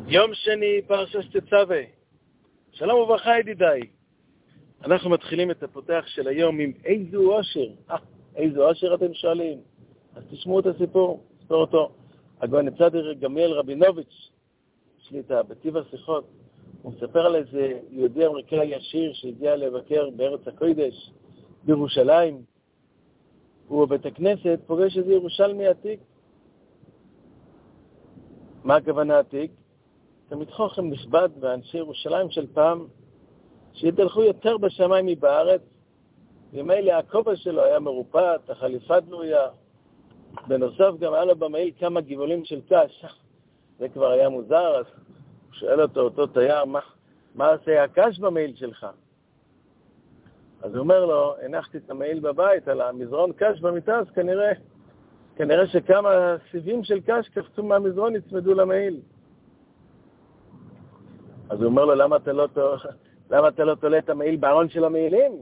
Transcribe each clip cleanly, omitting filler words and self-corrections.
יום שני, פרשת תצווה. שלום וברכה ידידיי. אנחנו מתחילים את הפותח של היום עם איזו אושר. איזו אושר אתם שואלים? אז תשמעו את הסיפור, סיפור אותו. הגאון צדיק גמליאל רבינוביץ' שליטה בטיב השיחות. הוא מספר על איזה יהודי אמריקאי עשיר שהגיע לבקר בארץ הקודש, בירושלים. הוא בבית הכנסת פוגש איזה ירושלמי עתיק. מה הכוונה עתיק? תמיד חוכם נכבד באנשי ירושלים של פעם, שיתהלכו יותר בשמיים מבארץ, ומילא הכובע שלו היה מרופט, החליפה דלויה, בנוסף גם היה לו במעיל כמה גבעולים של קש. זה כבר היה מוזר, אז הוא שואל אותו תייר, מה עושה הקש במעיל שלך? אז הוא אומר לו, הנחתי את המעיל בבית על המזרון קש במיטה, אז כנראה שכמה סיבים של קש קפצו מהמזרון, יצמדו למעיל. אז הוא אומר לו, למה אתה לא תולה את המעיל בארון של המעילים?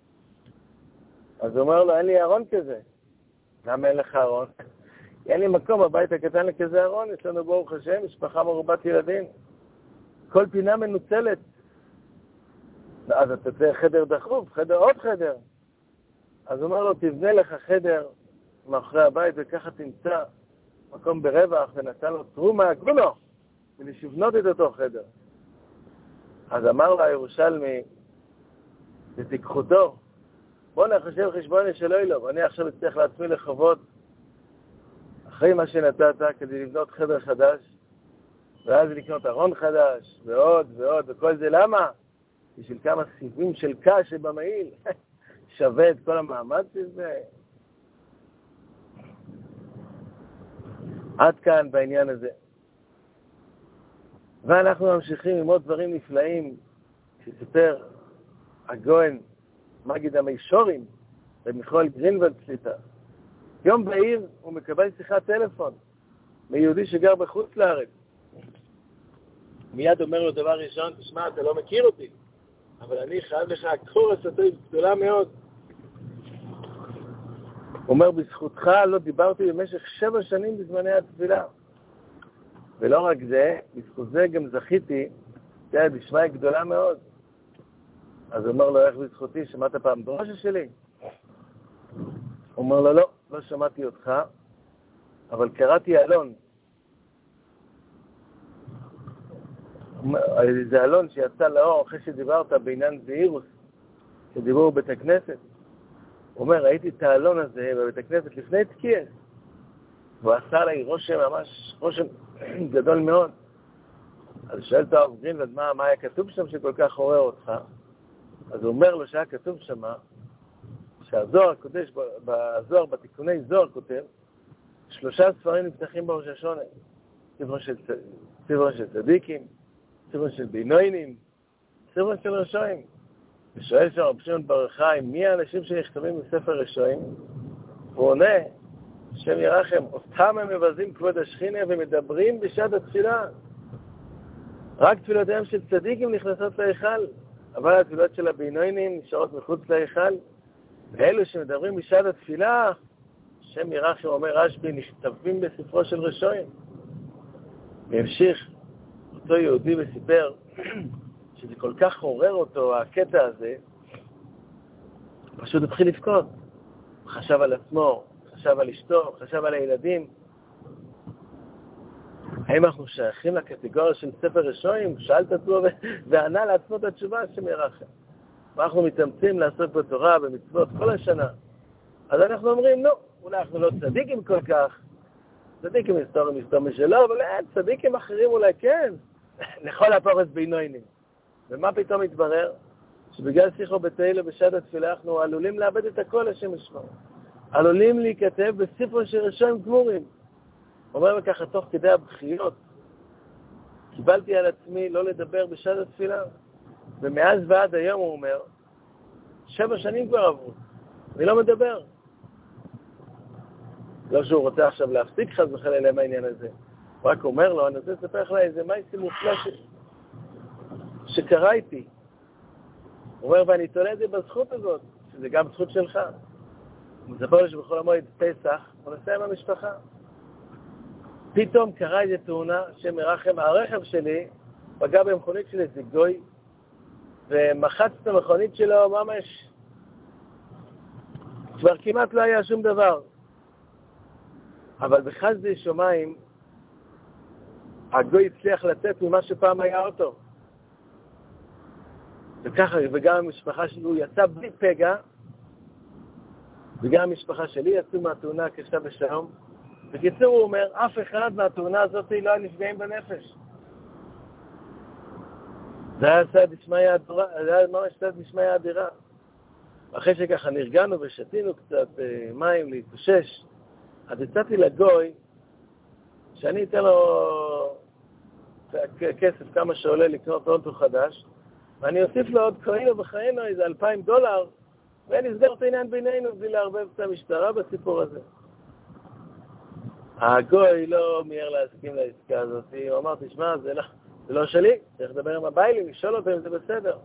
אז הוא אומר לו, אין לי ארון כזה. למה אין לך ארון? אין לי מקום בבית הקטן לכזה ארון, יש לנו ברוך השם, משפחה מרובת ילדים. כל פינה מנוצלת. אז אתה צריך חדר דחוף, עוד חדר. אז הוא אומר לו, תבנה לך חדר מאחורי הבית, וככה תמצא מקום ברווח, ונתן לו תרומה, גרונו, ולשבנות את אותו חדר. אז אמר לו הירושלמי, ותיקחותו, בוא נחשב חשבון של אלוהים, אני עכשיו אצטרך לעצמי לחובות אחרי מה שנתת כדי לבנות חדר חדש, ואז לקנות ארון חדש, ועוד ועוד, וכל זה למה? בשביל כמה סיבים של קש שבמעיל, שווה את כל המאמץ הזה. עד כאן בעניין הזה. ואנחנו ממשיכים עם עוד דברים נפלאים שסיפר הגאון מגיד המישורים במיכאל גרינוולד שליטה. יום בעיר הוא מקבל שיחת טלפון מיהודי שגר בחוץ לארץ. מיד אומר לו דבר ראשון, תשמע, אתה לא מכיר אותי, אבל אני חייב לך קורס גדולה מאוד. הוא אומר, בזכותך לא דיברתי במשך 7 שנים בזמני התפילה. ולא רק זה, בזכות זה גם זכיתי, זה בשמי גדולה מאוד. אז הוא אומר לו, איך בזכותי? שמעת פעם דרשה שלי? הוא אומר לו, לא שמעתי אותך, אבל קראתי אלון. זה אלון שיצא לאור אחרי שדיברת בעניין זהירוס, שדיברו בבית הכנסת. הוא אומר, ראיתי את האלון הזה בבית הכנסת לפני תקיעס, והוא עשה לי רושם גדול מאוד. אז שואל את הרב גרינוולד, מה היה כתוב שם שכל כך עורר אותך? אז הוא אומר לו שהיה כתוב שם, שהזוהר הקודש, בזוהר, בתיקוני זוהר כותב, 3 ספרים נפתחים בראש השונה. ספר של צדיקים, ספר של בינוינים, ספר של רשעים. ושואל שם רב שמעון בר יוחאי, מי האנשים שנכתבים בספר רשעים? הוא עונה, השם ירחם, אותם הם מבזים כבוד השכינה ומדברים בשעת התפילה. רק תפילותיהם של צדיקים נכנסות להיכל, אבל התפילות של הבינוינים נשארות מחוץ להיכל. ואלו שמדברים בשעת התפילה, השם ירחם, אומר רשב"י, נכתבים בספרו של רשעים. והמשיך אותו יהודי וסיפר שזה כל כך עורר אותו, הקטע הזה, פשוט התחיל לבכות. חשב על עצמו, חשב על אשתו, חשב על הילדים. האם אנחנו שייכים לקטגוריה של ספר רשעים? שאל את עצמו וענה לעצמו את התשובה, השם ירחם. ואנחנו מתאמצים לעסוק בתורה, במצוות כל השנה. אז אנחנו אומרים, אולי אנחנו לא צדיקים כל כך. צדיקים מסתור משלו, אבל צדיקים אחרים אולי כן. לכל הפורס בינוינים. ומה פתאום התברר? שבגלל שיחו בתהילה בשעת התפילה אנחנו עלולים לאבד את הכל, השם ישמור. עלולים להיכתב בספר של רשעים גמורים. אומר לו ככה, תוך כדי הבחיות, קיבלתי על עצמי לא לדבר בשעת התפילה. ומאז ועד היום הוא אומר, 7 שנים כבר עברו, אני לא מדבר. לא שהוא רוצה עכשיו להפסיק חס וחלילה מהעניין הזה. הוא רק אומר לו, אני רוצה לספר לך איזה מייסי מופלא שקרה איתי. הוא אומר, ואני תולה את זה בזכות הזאת, שזה גם זכות שלך. הוא מספר לי שבכל המועד פסח, הוא נסע עם המשפחה. פתאום קרה איזו תאונה שמרחם, הרכב שלי פגע במכונית של איזה גוי, ומחץ את המכונית שלו ממש, כבר כמעט לא היה שום דבר. אבל בחסדי שמיים, הגוי הצליח לצאת ממה שפעם היה אותו. וככה, וגם המשפחה שלי, הוא יצא בלי פגע, וגם המשפחה שלי יצאו מהתאונה הקשה בשלום. בקיצור, הוא אומר, אף אחד מהתאונה הזאת לא היה נפגעים בנפש. זה היה ממש סעד דשמיא אדירה. אחרי שככה נרגענו ושתינו קצת מים להתאושש, אז הצעתי לגוי שאני אתן לו כסף כמה שעולה לקנות אוטו חדש, ואני אוסיף לו עוד קראינו בחיינו איזה $2,000, ונסגר את העניין בינינו בלי לערבב את המשטרה בסיפור הזה. הגוי לא מיהר להסכים לעסקה הזאת, הוא אמר, תשמע, זה לא שלי, צריך לדבר עם הביילים, לשאול אותו אם זה בסדר.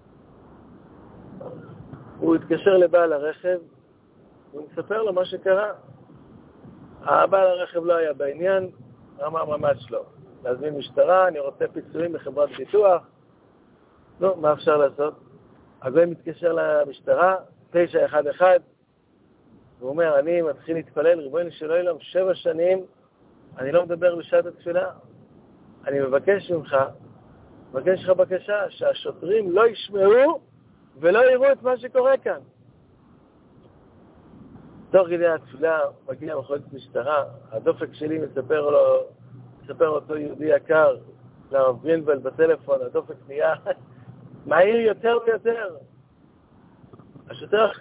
הוא התקשר לבעל הרכב, הוא מספר לו מה שקרה. הבעל הרכב לא היה בעניין, אמר ממש לא. להזמין משטרה, אני רוצה פיצויים בחברת ביטוח. לא, מה אפשר לעשות? הגוי מתקשר למשטרה, 911, הוא אומר, אני מתחיל להתפלל, ריבונו של עולם, 7 שנים, אני לא מדבר בשעת התפילה. אני מבקש ממך בקשה, שהשוטרים לא ישמעו ולא יראו את מה שקורה כאן. תוך כדי התפילה מגיע מכונית משטרה, הדופק שלי מספר אותו יהודי יקר, לרב גרינוולד בטלפון, הדופק נהיה מהיר יותר ויותר. השוטר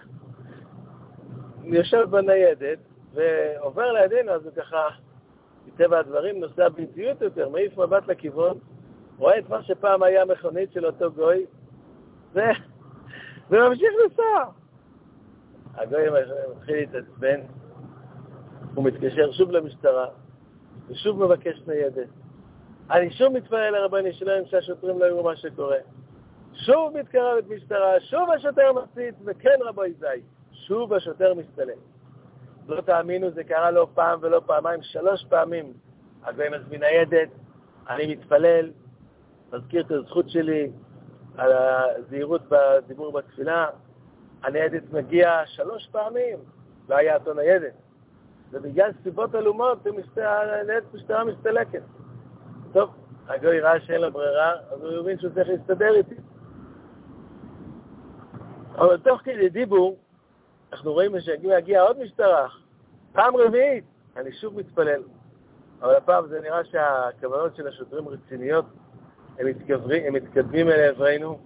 יושב בניידת ועובר לידינו, אז הוא ככה, מטבע הדברים, נוסע באיטיות יותר, מעיף מבט לכיוון, רואה את מה שפעם היה מכונית של אותו גוי, וממשיך לנסוע. הגוי מתחיל להתעצבן, הוא מתקשר שוב למשטרה, ושוב מבקש ניידת. אני שוב מתפלל לרבני שלהם שהשוטרים לא יראו מה שקורה. שוב מתקרבת משטרה, שוב השוטר מציץ, וכן רבוי זי, שוב השוטר מסתלם. לא תאמינו, זה קרה לא פעם ולא פעמיים, 3 פעמים. הגוי מזמין ניידת, אני מתפלל, מזכיר את הזכות שלי על הזהירות בדיבור בתפילה, הניידת מגיע 3 פעמים, לא היה אותו ניידת. ובגלל סיבות עלומות, הניידת משטרה מסתלקת. טוב, הגוי ראה שאין לו ברירה, אז הוא יבין שהוא צריך להסתדר איתי. אבל תוך כדי דיבור, אנחנו רואים שמגיע עוד משטרה, פעם רביעית, אני שוב מתפלל. אבל הפעם זה נראה שהכוונות של השוטרים רציניות, הם מתקדמים אל עברנו,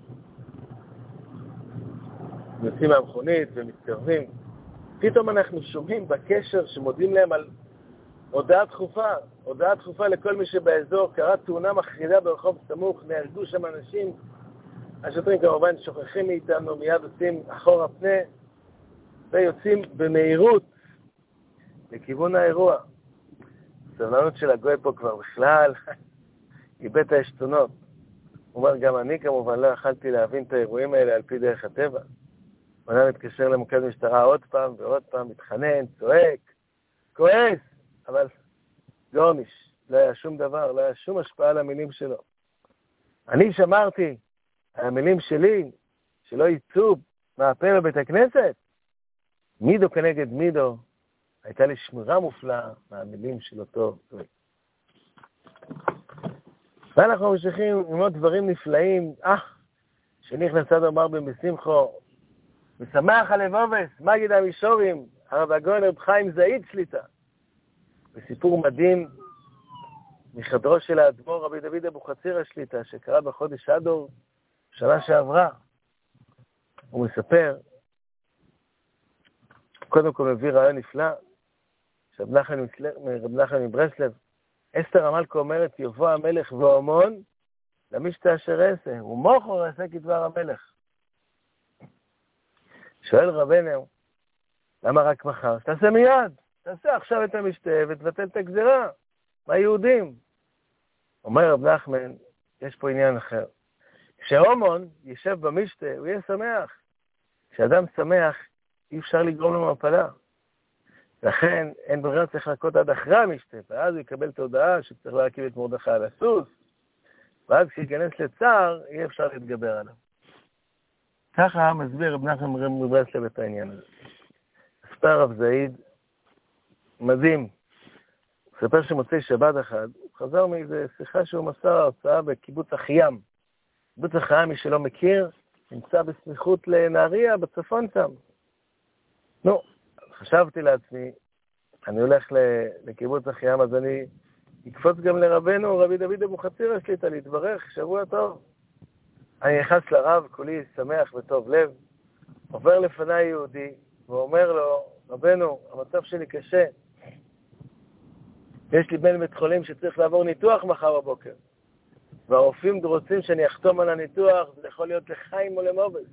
יוצאים מהמכונית ומתקרבים. פתאום אנחנו שומעים בקשר שמודיעים להם על הודעה דחופה לכל מי שבאזור, קרה תאונה מחרידה ברחוב סמוך, נהרגו שם אנשים. השוטרים כמובן שוכחים מאיתנו, מיד עושים אחורה פנה, ויוצאים במהירות לכיוון האירוע. הסבלנות של הגוי פה כבר בכלל, איבד את העשתונות. הוא אומר, גם אני כמובן לא יכלתי להבין את האירועים האלה על פי דרך הטבע. הוא אדם מתקשר למוקד משטרה עוד פעם ועוד פעם, מתחנן, צועק, כועס, אבל גורניש, לא היה שום דבר, לא היה שום השפעה על המילים שלו. אני שמרתי על המילים שלי, שלא יצאו מהפה בבית הכנסת. מידו כנגד מידו, הייתה לי שמירה מופלאה מהמילים של אותו גוי. ואנחנו ממשיכים עם עוד דברים נפלאים. שנכנס אדו מרבים בשמחו, ושמח הלבובס, מגיד המישורים, הרב הגאון רב חיים זעיד שליטה. וסיפור מדהים מחדרו של האדמו"ר רבי דוד אבוחצירא השליטה, שקרה בחודש אדור, שנה שעברה. הוא מספר, קודם כל מביא רעיון נפלא, שרב נחמן מברסלב, אסתר המלכה אומרת, יבוא המלך והמון, למשתה אשר אעשה, ומוכר אעשה כדבר המלך. שואל רבנו, למה רק מחר? תעשה מיד, תעשה עכשיו את המשתה ותבטל את הגזירה, מהיהודים. אומר רב נחמן, יש פה עניין אחר. כשהומון יישב במשתה, הוא יהיה שמח. כשאדם שמח, אי אפשר לגרום לו מפלה. לכן אין ברירה, צריך לחכות עד אחרי המשתה, ואז הוא יקבל את ההודעה שצריך להרכיב את מרדכי על הסוס, ואז כשיכנס לצער, אי אפשר להתגבר עליו. ככה מסביר רב נחמן מברסלב את העניין הזה. מספר הרב זעיד, מדהים. הוא ספר שמוצאי שבת אחד, הוא חזר מאיזו שיחה שהוא מסר הרצאה בקיבוץ אחיים. קיבוץ אחיים, מי שלא מכיר, נמצא בסמיכות לנהריה, בצפון שם. נו, חשבתי לעצמי, אני הולך לקיבוץ אחיים, אז אני אקפוץ גם לרבנו, רבי דוד אבוחצירא שליט"א, להתברך, שבוע טוב. אני נכנס לרב, כולי שמח וטוב לב, עובר לפני יהודי, ואומר לו, רבנו, המצב שלי קשה. יש לי בן בית חולים שצריך לעבור ניתוח מחר בבוקר. והרופאים רוצים שאני אחתום על הניתוח, זה יכול להיות לחיים או למובד.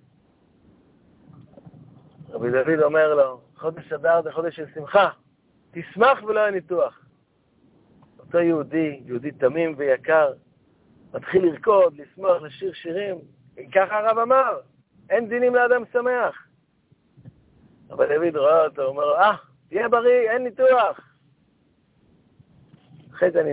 רבי דוד אומר לו, חודש אדר זה חודש של שמחה, תשמח ולא יהיה ניתוח. אותו יהודי תמים ויקר, מתחיל לרקוד, לשמוח, לשיר שירים. ככה הרב אמר, אין דינים לאדם שמח. אבל דוד רואה אותו, אומר לו, תהיה בריא, אין ניתוח. אחרי זה אני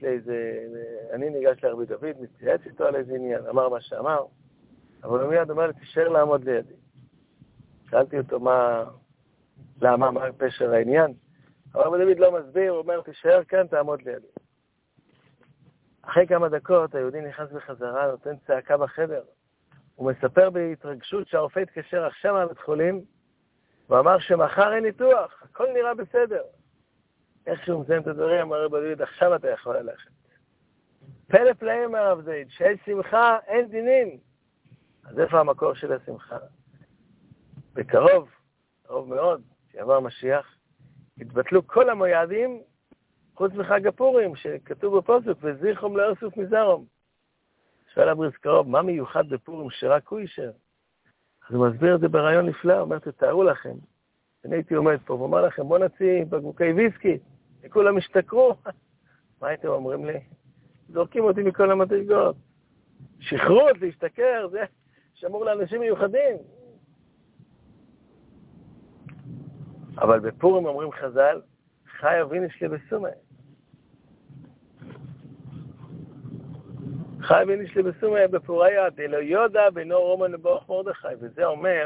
ניגש לרבי דוד, מתייעץ איתו על איזה עניין, אמר מה שאמר, אבל הוא מיד אומר לי, תישאר לעמוד לידי. שאלתי אותו מה פשר העניין, אבל רבי דוד לא מסביר, הוא אומר, תישאר כאן, תעמוד לידי. אחרי כמה דקות, היהודי נכנס בחזרה, נותן צעקה בחדר. הוא מספר בהתרגשות שהרופא התקשר עכשיו מהבית חולים, ואמר שמחר אין ניתוח, הכל נראה בסדר. איך שהוא מסיים את הדברים, אמר רבי דוד, עכשיו אתה יכול ללכת. פלא פלאים הרב זעיד, שיש שמחה, אין דינים. אז איפה המקור של השמחה? בקרוב, קרוב מאוד, שיעבר משיח, התבטלו כל המועדים, חוץ מחג הפורים, שכתוב בפוסוק, וזיכרום לא יוסוף מזרום. שואל הבריס קרוב, מה מיוחד בפורים שרק הוא יישאר? אז הוא מסביר את זה ברעיון נפלא, הוא אומר, תתארו לכם, אני הייתי עומד פה, ואומר לכם, בוא נציא בקבוקי ויסקי, וכולם השתכרו. מה הייתם אומרים לי? זורקים אותי מכל המדרגות. שחרות, להשתכר, זה שמור לאנשים מיוחדים. אבל בפורים אומרים חז"ל, חי אביניש לבסומי. חי אביניש לבסומי בפוריה, דלא יודע בינו רומן לברוך מרדכי. וזה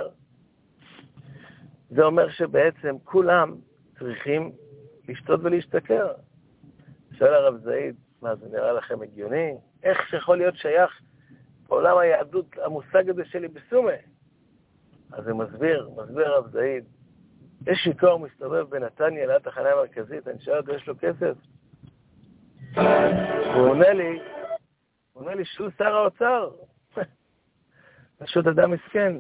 אומר שבעצם כולם צריכים לשתות ולהשתכר. שואל הרב זעיד, מה זה נראה לכם הגיוני? איך שיכול להיות שייך בעולם היהדות המושג הזה שלי בסומי? אז זה מסביר הרב זעיד. יש שיכור מסתובב בנתניה ליד תחנה המרכזית, אני שואל אותו, יש לו כסף? הוא עונה לי שהוא שר האוצר. פשוט אדם מסכן.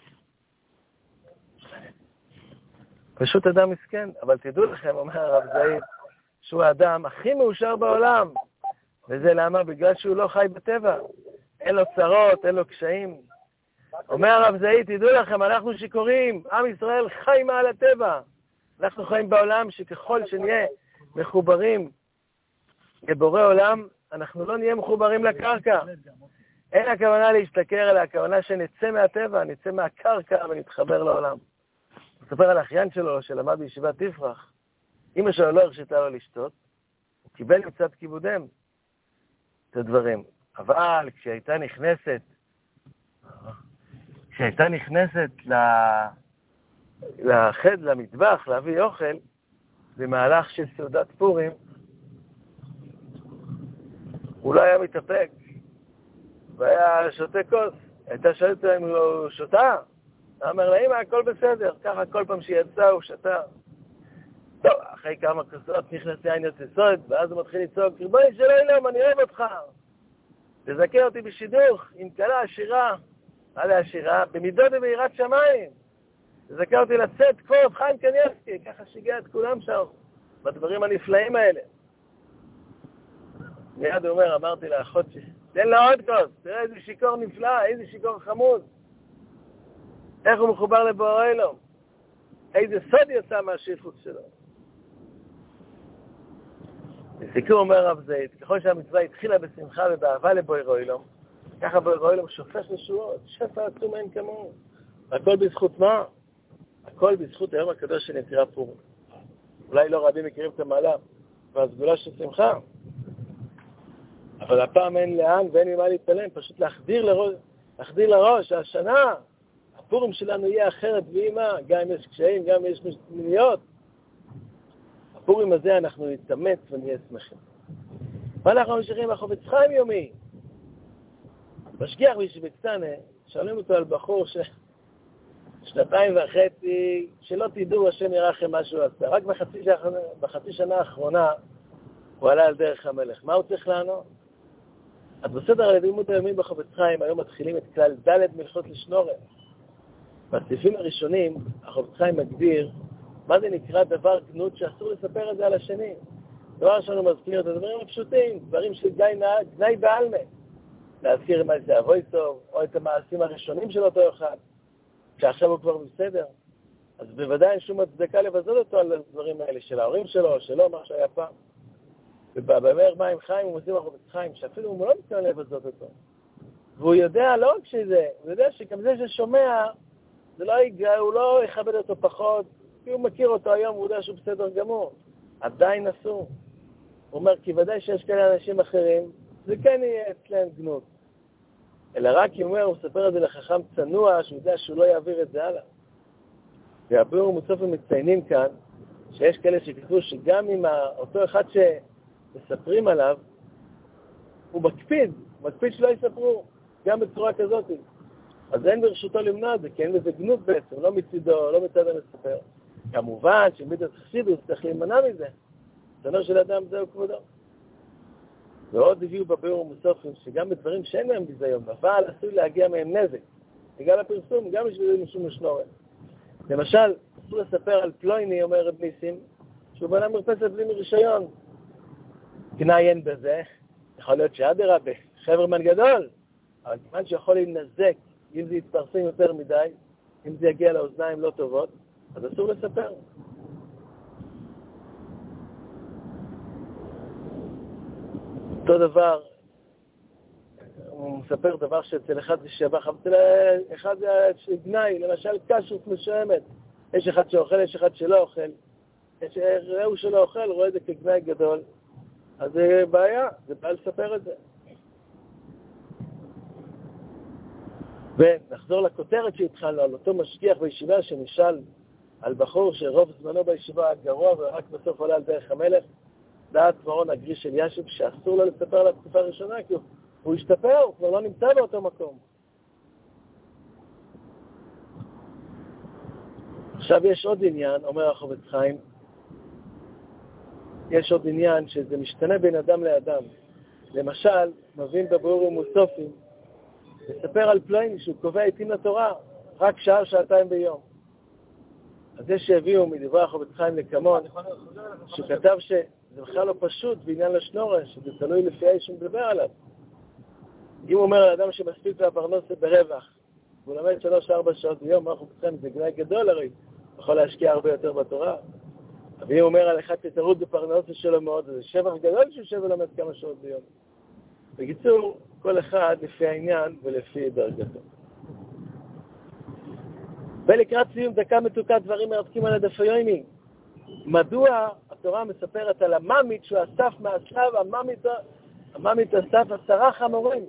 פשוט אדם מסכן. אבל תדעו לכם, אומר הרב זעיד, שהוא האדם הכי מאושר בעולם. וזה למה? בגלל שהוא לא חי בטבע. אין לו צרות, אין לו קשיים. אומר הרב זעיד, תדעו לכם, אנחנו שיכורים, עם ישראל חי מעל הטבע. אנחנו חיים בעולם שככל שנהיה מחוברים לבורא עולם, אנחנו לא נהיה מחוברים לקרקע. אין הכוונה להשתכר, אלא הכוונה שנצא מהטבע, נצא מהקרקע ונתחבר לעולם. הוא ספר על האחיין שלו, שלמד בישיבת תפרח. אמא שלו לא הרשתה לו לשתות, הוא קיבל עם קצת כיבודם את הדברים. אבל כשהייתה נכנסת לחד, למטבח, להביא אוכל, במהלך של סעודת פורים, הוא לא היה מתאפק, והיה שותה כוס. הייתה שואלת אם הוא שותה, הוא אומר לה, אמא, הכל בסדר, ככה כל פעם שיצא הוא שתה. טוב, אחרי כמה כוסות נכנס יין יוצא, ואז הוא מתחיל לצעוק, ריבונו של עולם, אני אוהב אותך. תזכה אותי בשידוך, עם כלה עשירה, מה זה עשירה? במידות וביראת שמיים. תזכה אותי לצאת כמו רב חיים קניבסקי, ככה שיגע את כולם שם, בדברים הנפלאים האלה. מיד הוא אומר, אמרתי לאחות תן לה עוד כוס, תראה איזה שיקור נפלא, איזה שיקור חמוד. איך הוא מחובר לבורא אלוהים. איזה סוד יצא מהשליחות שלו. לסיכום אומר רב זעיד, ככל שהמצווה התחילה בשמחה ובאהבה לבורא אלוהים, ככה בורא אלוהים שופך ישועות, שפע עצום אין כמוהו. הכל בזכות מה? הכל בזכות היום הקדוש של יצירת פורים. אולי לא רבים מכירים את המעלה והסגולה של שמחה, אבל הפעם אין לאן ואין ממה להתעלם, פשוט להחדיר לראש שהשנה הפורים שלנו יהיה אחרת ואימה, גם אם יש קשיים, גם אם יש מיניות. הפורים הזה אנחנו נתאמץ ונהיה שמחים. ואנחנו ממשיכים לחופץ חיים יומי. משגיח בישיבת קטנה, שואלים אותו על בחור 2.5 שלא תדעו השם ירחם מה שהוא עשה. רק בחצי שנה האחרונה הוא עלה על דרך המלך. מה הוא צריך לענות? אז בסדר הלימוד היומי בחופץ חיים, היום מתחילים את כלל ד' מלכות לשנורר. בסעיפים הראשונים, החופץ חיים מגדיר מה זה נקרא דבר גנות שאסור לספר את זה על השני. דבר שלנו מזכיר את הדברים הפשוטים, דברים של גנאי בעלמה. להזכיר מה זה אבוי טוב, או את המעשים הראשונים של אותו אחד, שעכשיו הוא כבר בסדר. אז בוודאי אין שום הצדקה לבזות אותו על הדברים האלה, של ההורים שלו, או שלו, מה שהיה פעם. ובאמר מים חיים הוא מוסיף החופץ חיים, שאפילו הוא לא מתכוון לבזות אותו. והוא יודע לא רק שזה, הוא יודע שגם זה ששומע, זה לא ייגע, הוא לא יכבד אותו פחות, כי הוא מכיר אותו היום, הוא יודע שהוא בסדר גמור. עדיין אסור. הוא אומר, כי ודאי שיש כאלה אנשים אחרים, זה כן יהיה אצלם גנות. אלא רק אם הוא מספר את זה לחכם צנוע, שהוא יודע שהוא לא יעביר את זה הלאה. והביאור מוצפים מציינים כאן, שיש כאלה שכתבו שגם אם אותו אחד שמספרים עליו, הוא מקפיד שלא יספרו, גם בצורה כזאת. אז אין ברשותו למנוע את זה, כי אין לזה גנות בעצם, לא מצידו, לא מצד המספר. כמובן שמידת חסידות צריך להימנע מזה. צנוע של אדם זהו כבודו. ועוד הביאו בביאור מוסופים שגם בדברים שאין להם ביזיון, אבל עשוי להגיע מהם נזק. בגלל הפרסום, גם בשביל משום משנורת. למשל, אסור לספר על פלויני, אומר רב ניסים, שהוא בנה מרפסת בלי מרישיון. כנעיין בזה, יכול להיות שאדרבה, חברמן גדול, אבל כמובן שיכול להינזק, אם זה יתפרסם יותר מדי, אם זה יגיע לאוזניים לא טובות, אז אסור לספר. אותו דבר, הוא מספר דבר שאצל אחד זה שבח, אבל אצל אחד זה גנאי, למשל קשות משעמת. יש אחד שאוכל, יש אחד שלא אוכל. ראו שלא אוכל, רואה את זה כגנאי גדול. אז זה בעיה, זה בעיה לספר את זה. ונחזור לכותרת שהתחלנו, על אותו משגיח בישיבה שנשאל על בחור שרוב זמנו בישיבה היה גרוע ורק בסוף עולה על דרך המלך. דעת מרון הגריש של ישב שאסור לו לספר על התקופה הראשונה, כי הוא השתפר, הוא כבר לא נמצא באותו מקום. עכשיו יש עוד עניין, אומר החופץ חיים, יש עוד עניין שזה משתנה בין אדם לאדם. למשל, מבין בביאור ומוסופים, לספר על פלויני שהוא קובע עתים לתורה, רק שעה, שעתיים ביום. אז זה שהביאו מדברי החופץ חיים לקמון, שכתב זה בכלל לא פשוט בעניין לשנורר, שזה תלוי לפי האיש שמדבר עליו. אם הוא אומר על אדם שמספיק והפרנסה ברווח, והוא למד 3-4 שעות ביום, אנחנו צריכים, זה גנאי גדול הרי, יכול להשקיע הרבה יותר בתורה. אבל אם הוא אומר על אחד שתרות בפרנסה שלו מאוד, זה שבח גדול שהוא יושב ולמד כמה שעות ביום. בקיצור, כל אחד לפי העניין ולפי דרגתו. ולקראת סיום דקה מתוקה דברים מרתקים על הדף היומי. מדוע התורה מספרת על הממית שהוא אסף מהשלב, הממית אסף 10 חמורים.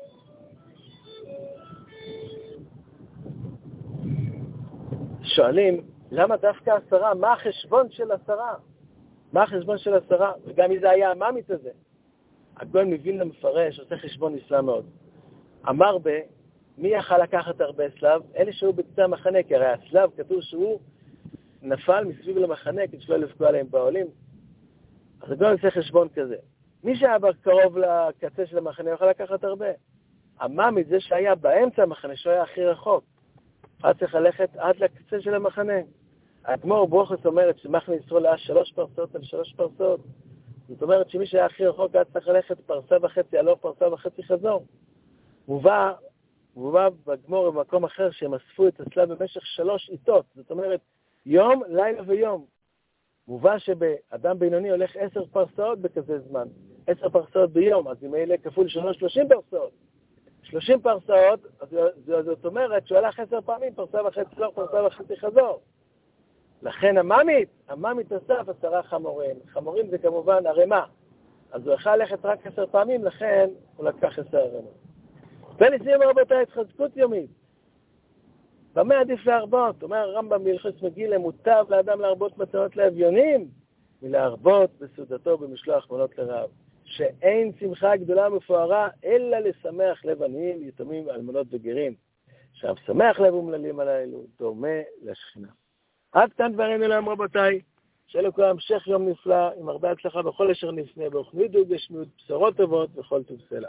שואלים, למה דווקא 10? מה החשבון של 10? מה החשבון של 10? וגם מי זה היה הממית הזה? הגאון מווילנה מפרש, עושה חשבון נפלא מאוד. אמר מי יכל לקחת הרבה סלב? אלה שהיו בקצה המחנה, כי הרי הסלב כתוב שהוא נפל מסביב למחנה, כדי שלא לפגוע עליהם בעולים. אז הגאון עושה חשבון כזה. מי שהיה קרוב לקצה של המחנה יוכל לקחת הרבה. הממית זה שהיה באמצע המחנה, שהוא היה הכי רחוק. היה צריך ללכת עד לקצה של המחנה. הגמור ברוכס אומרת שמחנה ישראל היה 3 פרסות על 3 פרסות. זאת אומרת שמי שהיה הכי רחוק היה צריך ללכת 1.5 פרסה, הלוך 1.5 פרסה חזור. מובא בגמור במקום אחר שהם אספו את הסלב במשך 3 עיתות. זאת אומרת, יום, לילה ויום. מובא שבאדם בינוני הולך 10 פרסאות בכזה זמן. 10 פרסאות ביום, אז אם אלה כפול 30 פרסאות. 30 פרסאות, אז זאת אומרת שהוא הלך 10 פעמים, 1.5 פרסה, 1.5 פרסה חזור. לכן הממית אסף 10 חמורים. חמורים זה כמובן ערימה. אז הוא יכול ללכת רק 10 פעמים, לכן הוא לקח 10 ערימות. ולסיום רבותיי, התחזקות יומית. במה עדיף להרבות? אומר הרמב"ם בהלכות מגילה, מוטב לאדם להרבות מתנות לאביונים, מלהרבות בסעודתו במשלוח מנות לרעב. שאין שמחה גדולה ומפוארה, אלא לשמח לב עניים, יתומים, אלמנות וגרים. עכשיו, שמח לב אומללים על האלו, דומה לשכינה. עד כאן דברינו להיום רבותיי, שיהיה לכולם המשך יום נפלא, עם הרבה הצלחה בכל אשר נפנה, ברוך נידו גשמיות, בשורות טובות וכל טוב סלע.